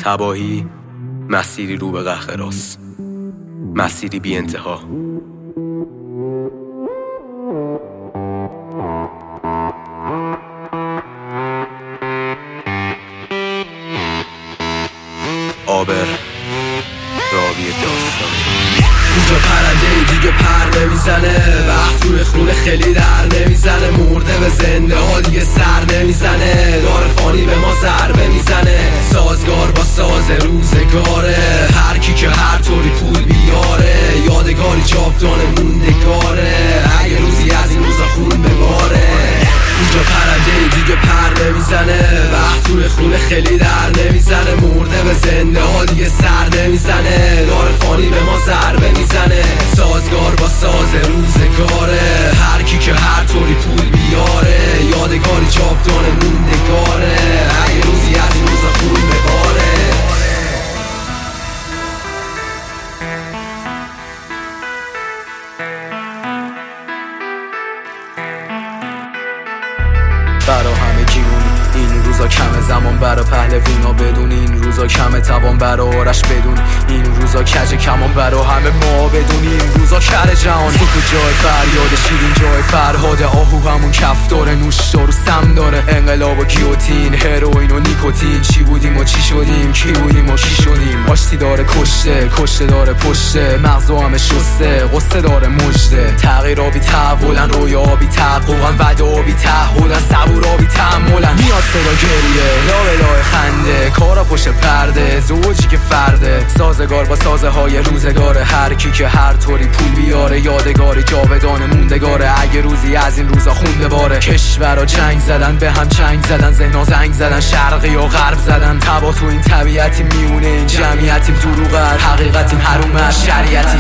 تباهی مسیری رو به قهقراست، مسیری بی انتها. آبر راوی داستان. اینجا پرنده دیگه پر نمیزنه، وقت روی خونه خیلی در نمیزنه، مرده به زنده ها دیگه سر نمیزنه، دار فانی به ما ضربه میزنه، سازگار با ساز روزگاره، هر کی که هر طوری پول بیاره، یادگاری جاودانه موندگاره، اگه روزی از این روزا خون بباره. اینجا پرنده دیگه پر نمیزنه، وقت روی خونه خیلی در نمیزنه، مرده به زنده ها دیگه سر نمیزنه، دار فانی به ما ضربه میزنه، سازگار با ساز روزگاره، هر کی که هر طوری پول بیاره، یادگاری جاودانه موندگاره، اگه روزی از این روزا خون بباره. برا همه گیون این روزا کم زمان، برا پهلوونا بدون این روزا کم توان، برا آرش بدون این روزا کج کمان، برا همه ما بدون این روزا کر جهان. سکوت جای فریاد، شیرین جای فرهاد، آهو همون کف داره، نوشدار و سم داره، انقلاب و گیوتین، هروئین و نیکوتین، چی بودیم و چی شدیم، کی بودیم و کی شدیم، آشتی داره کشته، کشته داره پشته، مغزو همه شسته، قصه داره مجده، تغییر آبی تحولن، رویا آبی تحقوقن، وعده آبی تعهدن، صبور آبی تحملن، میاد صدا گریه، لابلای خنده، کارا پشت پرده، زوجی که فرده، سازگار با سازه های روزگاره، هر کی که هر طوری پول بیاره، یادگاری جاودانه موندگاره، اگه روزی از این روزا خون بباره. کشورا جنگ زدن، به هم چنگ زدن، ذهنا زنگ زدن، شرقی و غرب زدن، تبا تو این طبیعتی میونه این جمعیتیم، دروغ حقیقتیم، حروم شریعتیم.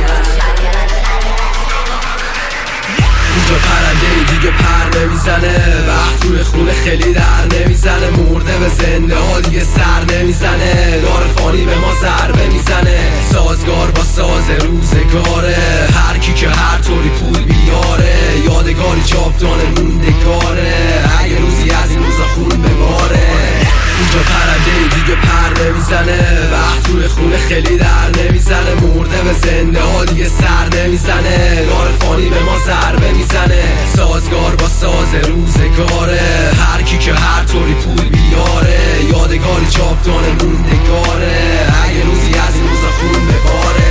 اینجا پرنده دیگه پر نمیزنه، وقت روی خونه خیلی در نمیزنه، مرده به زنده ها دیگه سر نمیزنه، دار فانی به ما ضربه میزنه، سازگار با ساز روزگاره، هر کی که هر طوری پول بیاره، یادگاری جاودانه موندگاره، اگه روزی از این روزا خون بباره. اینجا پرنده دیگه پر نمیزنه، وقت روی خونه خیلی در نمیزنه، مرده به زنده ها دیگه سر نمیزنه، دار فانی به ما ضربه میزنه، سازگار با ساز روزگاره، هر کی که هر طوری پول بیاره، یادگاری جاودانه موندگاره، اگه روزی از این روزا خون بباره.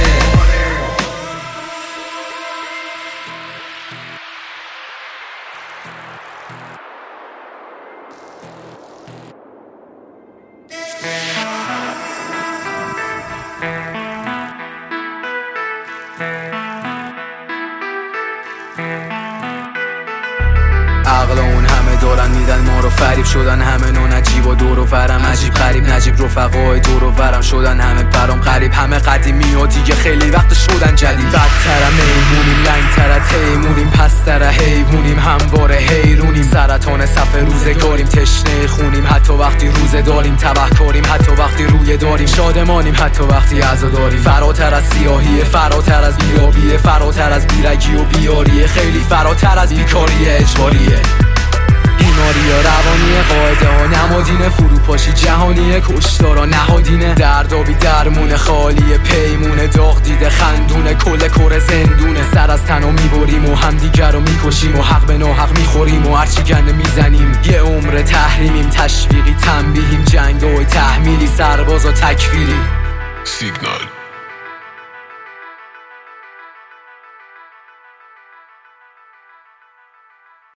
عقل اون همه دارن میدن ما رو فریب، شدن همه نو نجیب و دور و ورم عجیب غریب، نجیب رفقای دور و ورم شدن همه برام غریب، همه قدیمی و دیگه خیلی وقت شدن جدید، بدتر میمونیم، لنگتر تیمونیم، پستر حیوونیم، همواره حیرونیم، سرطان صف روزگاریم، تشنه خونیم، حتی وقتی روزه داریم، تبهکاریم حتی وقتی روی داریم، شادمانیم حتی وقتی عزا داریم، فراتر از سیاهیه، فراتر از بیابیه، فراتر از بیرگی و بیاریه، خیلی فراتر از بیکاری اجباریه، بیماری ها روانیه، قاعده ها نمادینه، فروپاشی جهانیه، کشتارا نهادینه، دردابی درمونه، خالی پیمونه، داغ دیده خندونه، کل کره زندونه، سر از تنها میبریم و همدیگر رو میکشیم و حق به ناحق میخوریم و هرچی گنده میزنیم، یه عمر تحریمیم، تشویقی تنبیهیم، جنگ و تحمیلی، سرباز و تکفیری. سیگنال